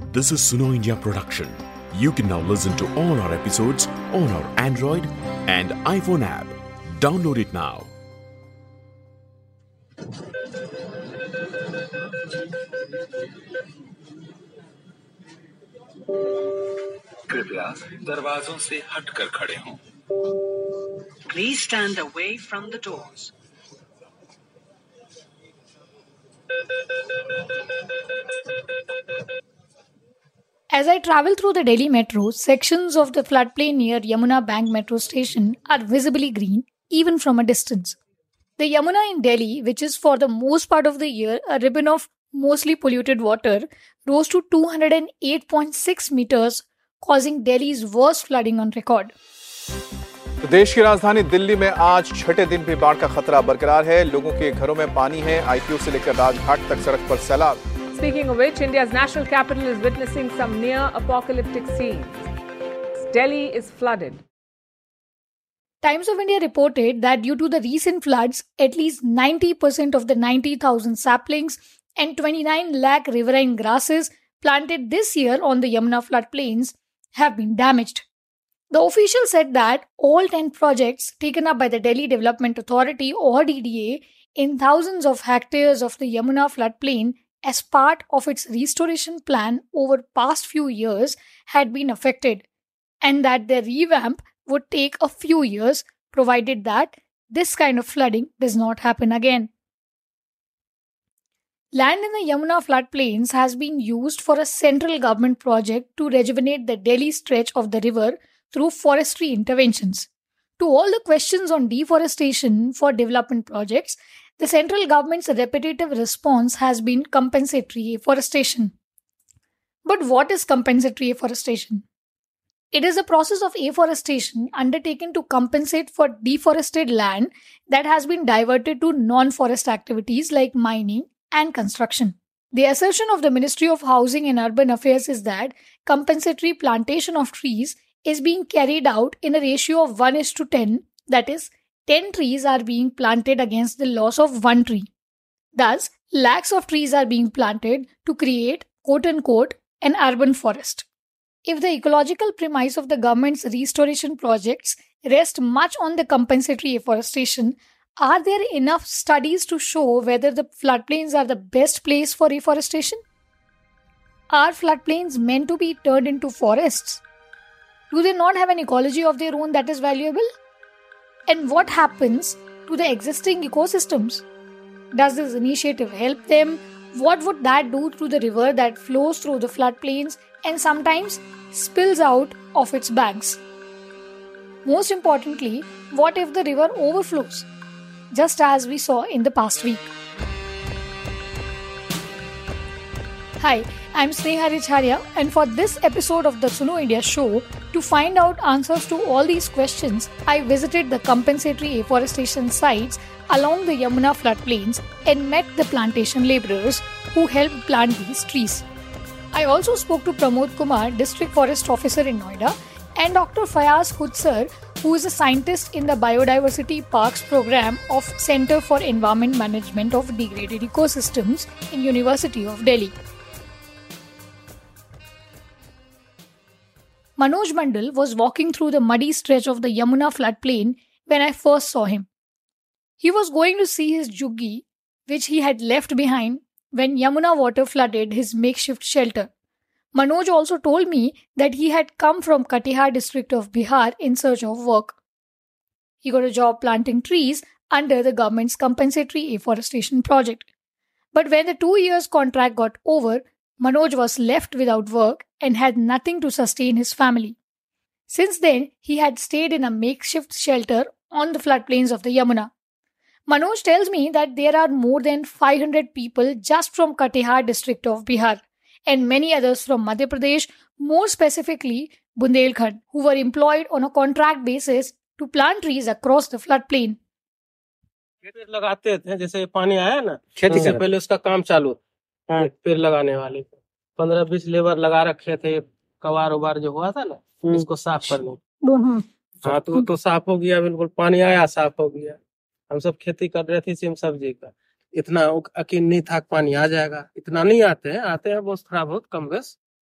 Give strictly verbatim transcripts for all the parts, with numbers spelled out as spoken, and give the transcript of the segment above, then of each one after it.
This is Suno India production. You can now listen to all our episodes on our Android and iPhone app. Download it now. कृपया दरवाजों से हटकर खड़े हों। Please stand away from the doors. As I travel through the Delhi metro, sections of the floodplain near Yamuna Bank metro station are visibly green, even from a distance. The Yamuna in Delhi, which is for the most part of the year a ribbon of mostly polluted water, rose to two hundred eight point six meters, causing Delhi's worst flooding on record. तो देश की राजधानी दिल्ली में आज छठे दिन भी बाढ़ का खतरा बरकरार है। लोगों के घरों में पानी है। आईपीओ से लेकर राजघाट तक सड़क पर सैलाब। Speaking of which, India's national capital is witnessing some near-apocalyptic scenes. Delhi is flooded. Times of India reported that due to the recent floods, at least ninety percent of the ninety thousand saplings and twenty-nine lakh riverine grasses planted this year on the Yamuna floodplains have been damaged. The official said that all ten projects taken up by the Delhi Development Authority or D D A in thousands of hectares of the Yamuna floodplain as part of its restoration plan over past few years had been affected, and that their revamp would take a few years provided that this kind of flooding does not happen again. Land in the Yamuna floodplains has been used for a central government project to rejuvenate the Delhi stretch of the river through forestry interventions. To all the questions on deforestation for development projects, the central government's repetitive response has been compensatory afforestation. But what is compensatory afforestation? It is a process of afforestation undertaken to compensate for deforested land that has been diverted to non-forest activities like mining and construction. The assertion of the Ministry of Housing and Urban Affairs is that compensatory plantation of trees is being carried out in a ratio of one is to ten, that is, ten trees are being planted against the loss of one tree. Thus, lakhs of trees are being planted to create, quote-unquote, an urban forest. If the ecological premise of the government's restoration projects rest much on the compensatory afforestation, are there enough studies to show whether the floodplains are the best place for reforestation? Are floodplains meant to be turned into forests? Do they not have an ecology of their own that is valuable? And what happens to the existing ecosystems? Does this initiative help them? What would that do to the river that flows through the floodplains and sometimes spills out of its banks? Most importantly, what if the river overflows, just as we saw in the past week? Hi, I'm Sneha Richharia, and for this episode of the Suno India show, to find out answers to all these questions, I visited the compensatory afforestation sites along the Yamuna floodplains and met the plantation labourers who helped plant these trees. I also spoke to Pramod Kumar, District Forest Officer in Noida, and Doctor Fayaz Khudsar, who is a scientist in the Biodiversity Parks program of Centre for Environment Management of Degraded Ecosystems in University of Delhi. Manoj Mandal was walking through the muddy stretch of the Yamuna floodplain when I first saw him. He was going to see his juggi, which he had left behind when Yamuna water flooded his makeshift shelter. Manoj also told me that he had come from Katihar district of Bihar in search of work. He got a job planting trees under the government's compensatory afforestation project. But when the two years contract got over, Manoj was left without work and had nothing to sustain his family. Since then, he had stayed in a makeshift shelter on the floodplains of the Yamuna. Manoj tells me that there are more than five hundred people just from Katihar district of Bihar and many others from Madhya Pradesh, more specifically Bundelkhand, who were employed on a contract basis to plant trees across the floodplain. पेड़ लगाते थे, जैसे पानी आया ना, खेती से पहले उसका काम चालू पेड़ लगाने वाले पंद्रह बीस लेबर लगा रखे थे। कवार उबार जो हुआ था ना, इसको साफ करने। हाँ, तो तो साफ हो गया, बिल्कुल पानी आया, साफ हो गया। हम सब खेती कर रहे थे सिम सब्जी का, इतना यकीन नहीं था पानी आ जाएगा। इतना नहीं आते हैं, आते हैं बहुत थोड़ा बहुत कम बेस,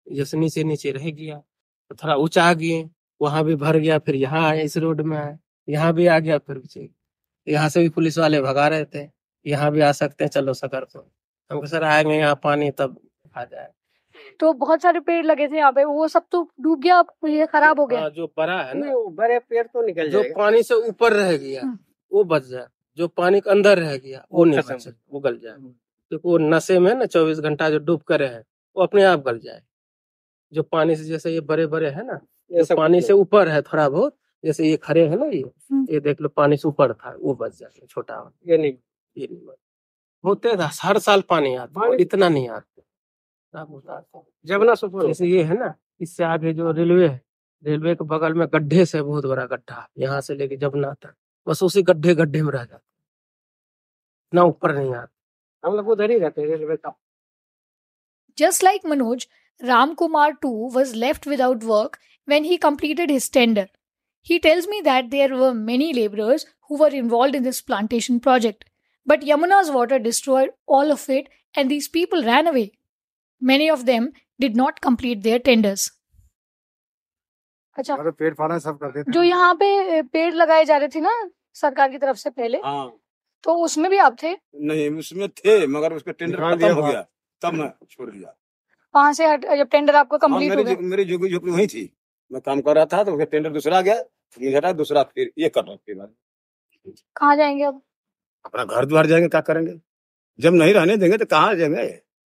जैसे नीचे नीचे रह गया, तो थोड़ा ऊंचा आ गए, वहां भी भर गया, फिर यहाँ आए, इस रोड में आए, यहाँ भी आ गया, फिर पीछे यहाँ से भी पुलिस वाले भगा रहे थे, यहाँ भी आ सकते हैं, चलो सकर को। हम सर आएंगे यहाँ पानी तब आ जाए। तो बहुत सारे पेड़ लगे थे यहाँ पे, वो सब तो डूब गया, ये खराब हो गया। जो बड़ा है ना, वो बड़े पेड़ तो निकल जो जाएगा। पानी से ऊपर रह गया वो बच जाए, जो पानी के अंदर रह गया वो नहीं बचे, वो गल जाए। तो वो नशे में ना चौबीस घंटा जो डूब कर है वो अपने आप गल जाए। जो पानी से जैसे ये बड़े बड़े है ना, ये पानी से ऊपर है थोड़ा बहुत, जैसे ये खड़े है ना, ये ये देख लो पानी से ऊपर था, वो बच जाए, छोटा ये नहीं ये नहीं बच। होते था हर साल पानी आता, इतना नहीं आता जमुना सुपर। जैसे ये है ना, इससे आगे जो रेलवे है, रेलवे के बगल में गड्ढे से बहुत बड़ा गड्ढा, यहाँ से लेके जमुना तक बस उसी गड्ढे गड्ढे में रह जाता, ना ऊपर नहीं आता। हम लोग उधर ही रहते हैं रेलवे का। Just like Manoj, Ram Kumar too was left without work when he completed his tender. He tells me that there were many laborers who were involved in this plantation project, but Yamuna's water destroyed all of it and these people ran away. Many of them did not complete their tenders. अच्छा, पेड़ फाड़ा सब कर देते। जो यहाँ पे पेड़ लगाए जा रहे थे ना सरकार की तरफ से पहले, हाँ, तो उसमें भी आप थे? नहीं उसमें थे, मगर उसका टेंडर खत्म हो गया तब मैं छोड़ दिया। वहाँ से जब टेंडर आपका कंप्लीट हो गया? मेरी झोपड़ी झोपड़ी वही थी, मैं काम कर रहा था तो उसका टेंडर दूसरा गया, ये हटा दूसरा, फिर ये कर रहा फिर। कहाँ जाएंगे अब? अपना घर द्वार जाएंगे, क्या करेंगे? जब नहीं रहने देंगे तो कहाँ जाएंगे?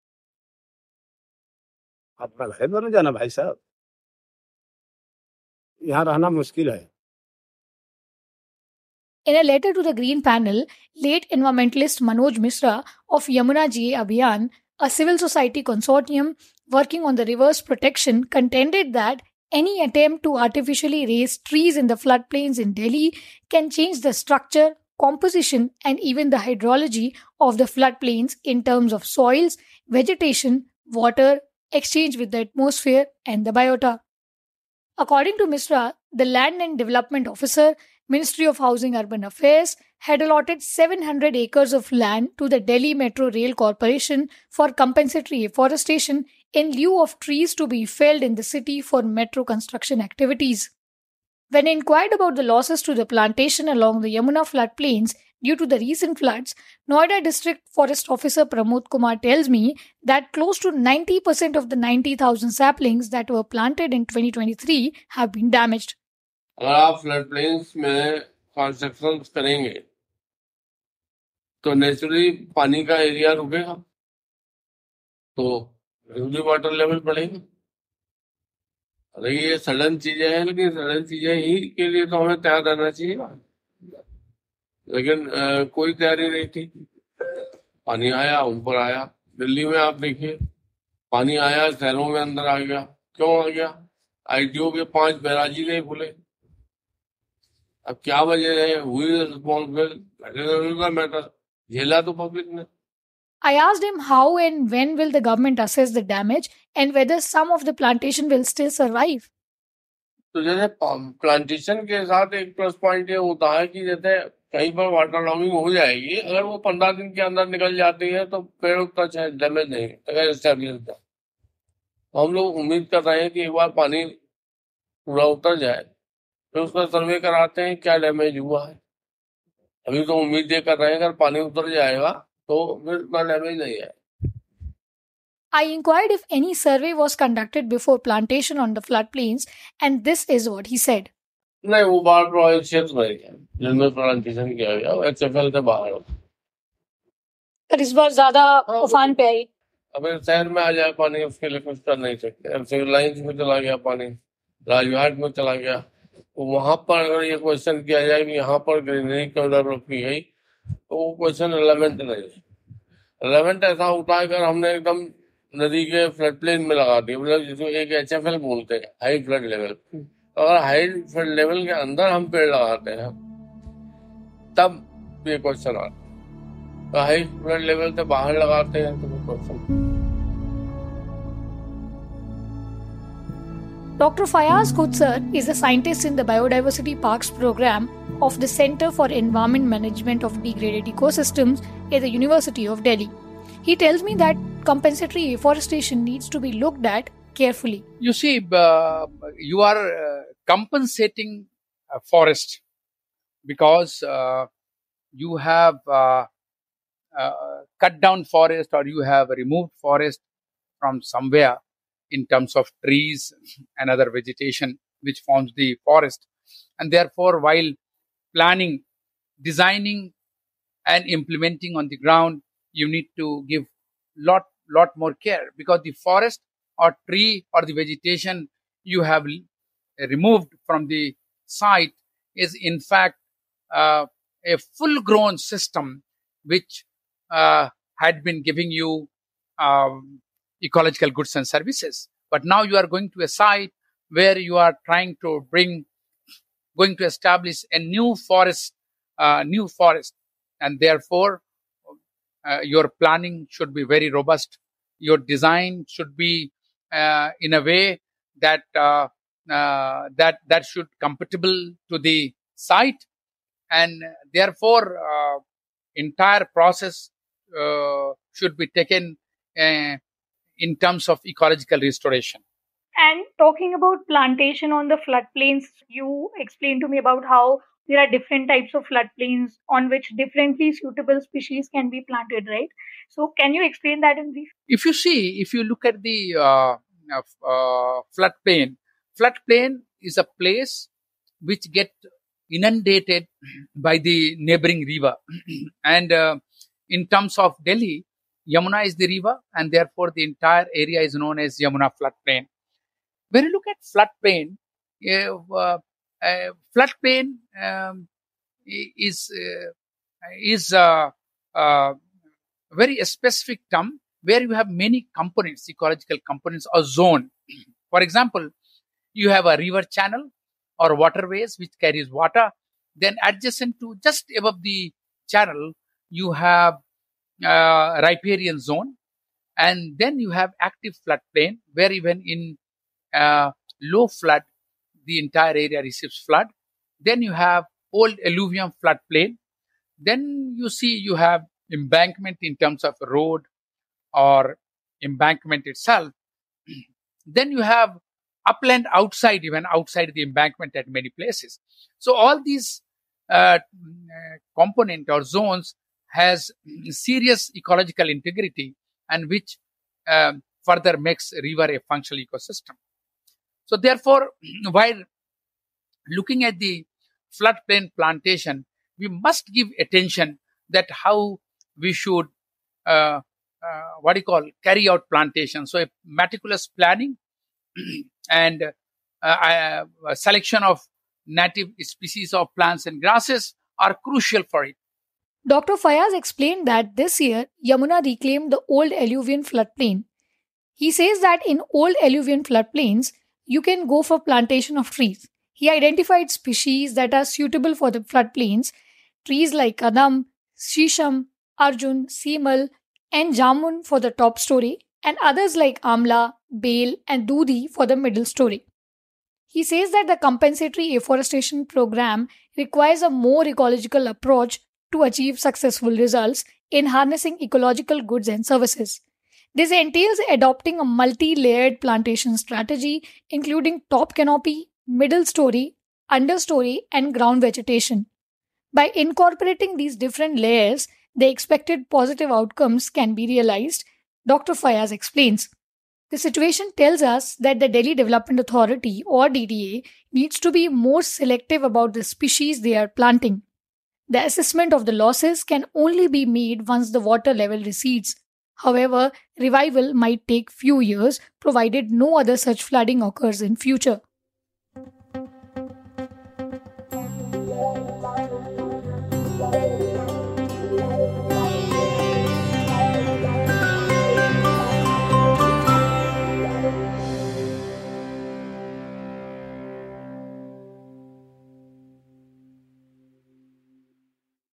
अपना घर द्वार जाना भाई साहब, यहाँ रहना मुश्किल है। In a letter to the Green Panel, late environmentalist Manoj Mishra of Yamuna G A Abhiyan, a civil society consortium working on the river's protection, contended that any attempt to artificially raise trees in the floodplains in Delhi can change the structure, composition, and even the hydrology of the floodplains in terms of soils, vegetation, water, exchange with the atmosphere, and the biota. According to Mishra, the Land and Development Officer, Ministry of Housing Urban Affairs, had allotted seven hundred acres of land to the Delhi Metro Rail Corporation for compensatory afforestation in lieu of trees to be felled in the city for metro construction activities. When inquired about the losses to the plantation along the Yamuna floodplains due to the recent floods, Noida District Forest Officer Pramod Kumar tells me that close to ninety percent of the ninety thousand saplings that were planted in twenty twenty-three have been damaged. अगर आप flood plains में construction करेंगे तो naturally पानी का area रुकेगा, तो reserve water level बढ़ेगा। अरे ये सडन चीजें हैं, लेकिन सडन चीजें ही के लिए तो हमें तैयार रहना चाहिए, लेकिन आ, कोई तैयारी नहीं थी। पानी आया, ऊपर आया। दिल्ली में आप देखिए, पानी आया, शहरों में अंदर आ गया। क्यों आ गया? आईटीओ के पांच बैराजी नहीं खुले। अब क्या वजह है? हुई रिस्पॉन्सिबल मैटर, झेला तो पब्लिक ने। I asked him how and when will the government assess the damage and whether some of the plantation will still survive. तो जैसे प्लांटेशन के साथ एक प्लस पॉइंट ये होता है कि जैसे कहीं पर वाटर लॉगिंग हो जाएगी, अगर वो पंद्रह दिन के अंदर निकल जाती है तो पेड़ उतना चाहे डैमेज नहीं होता। तो हम लोग उम्मीद कर रहे हैं कि एक बार पानी पूरा उतर जाए फिर उसका सर्वे कराते हैं क्या डैमेज हुआ है। अभी तो उम्मीद ये कर रहे हैं अगर पानी उतर जाएगा तो फिर इतना डैमेज नहीं है। I inquired if any survey was conducted before plantation on the floodplains, and this is what he said. नहीं, वो बाढ़ प्रभावित क्षेत्र नहीं है जिनमें प्लांटेशन किया गया, वो एचएफएल से बाहर हो। पर इस बार ज्यादा उफान पे आई। अगर शहर में आ जाए पानी उसके लिए कुछ कर नहीं सकते। सिविल लाइन्स में चला गया पानी, राजघाट में चला गया, तो वहां पर अगर ये क्वेश्चन किया जाए कि यहाँ पर ग्रीनरी क्यों डेवलप की गई तो वो क्वेश्चन रिलेवेंट नहीं है। रिलेवेंट ऐसा होता है अगर हमने एकदम नदी के फ्लड प्लेन में लगा दिया, मतलब जिसको एक एचएफएल बोलते हैं, हाई फ्लड लेवल। अगर हाई फ्लड लेवल के अंदर हम पेड़ लगाते हैं तब ये क्वेश्चन आता है, तो हाई फ्लड लेवल से बाहर लगाते हैं तो question. Doctor Fayaz Khudsar is a scientist in the Biodiversity Parks program of the Center for Environment Management of Degraded Ecosystems at the University of Delhi. He tells me that compensatory afforestation needs to be looked at carefully? You see, uh, you are uh, compensating a forest because uh, you have uh, uh, cut down forest or you have removed forest from somewhere in terms of trees and other vegetation which forms the forest. And therefore, while planning, designing and implementing on the ground, you need to give lot, lot more care because the forest or tree or the vegetation you have removed from the site is in fact uh, a full grown system which uh, had been giving you um, ecological goods and services. But now you are going to a site where you are trying to bring, going to establish a new forest, uh, new forest. And therefore, uh, your planning should be very robust. Your design should be uh, in a way that uh, uh, that that should compatible to the site, and therefore, uh, entire process uh, should be taken uh, in terms of ecological restoration. And talking about plantation on the floodplains, you explained to me about how there are different types of floodplains on which differently suitable species can be planted, right? So can you explain that in brief? If you see, if you look at the uh, uh, floodplain, floodplain is a place which get inundated by the neighboring river. And uh, in terms of Delhi, Yamuna is the river, and therefore the entire area is known as Yamuna floodplain. When you look at floodplain, uh, uh, floodplain um, is uh, is a uh, uh, very specific term where you have many components, ecological components or zone. For example, you have a river channel or waterways which carries water. Then adjacent to just above the channel, you have uh, riparian zone, and then you have active floodplain where even in uh, low flood, the entire area receives flood. Then you have old alluvium floodplain. Then you see you have embankment in terms of road or embankment itself. Then you have upland outside, even outside the embankment at many places. So all these uh, component or zones has serious ecological integrity and which uh, further makes river a functional ecosystem. So therefore, while looking at the floodplain plantation, we must give attention that how we should, uh, uh, what do you call, carry out plantation. So a meticulous planning and uh, a selection of native species of plants and grasses are crucial for it. Doctor Fayaz explained that this year, Yamuna reclaimed the old alluvian floodplain. He says that in old alluvian floodplains, you can go for plantation of trees. He identified species that are suitable for the floodplains, trees like Kadam, Shisham, Arjun, Seemal, and Jamun for the top story, and others like Amla, Bale, and Dudi for the middle story. He says that the compensatory afforestation program requires a more ecological approach to achieve successful results in harnessing ecological goods and services. This entails adopting a multi-layered plantation strategy, including top canopy, middle story, understory, and ground vegetation. By incorporating these different layers, the expected positive outcomes can be realized, Doctor Fayaz explains. The situation tells us that the Delhi Development Authority or D D A needs to be more selective about the species they are planting. The assessment of the losses can only be made once the water level recedes. However, revival might take few years provided no other such flooding occurs in future.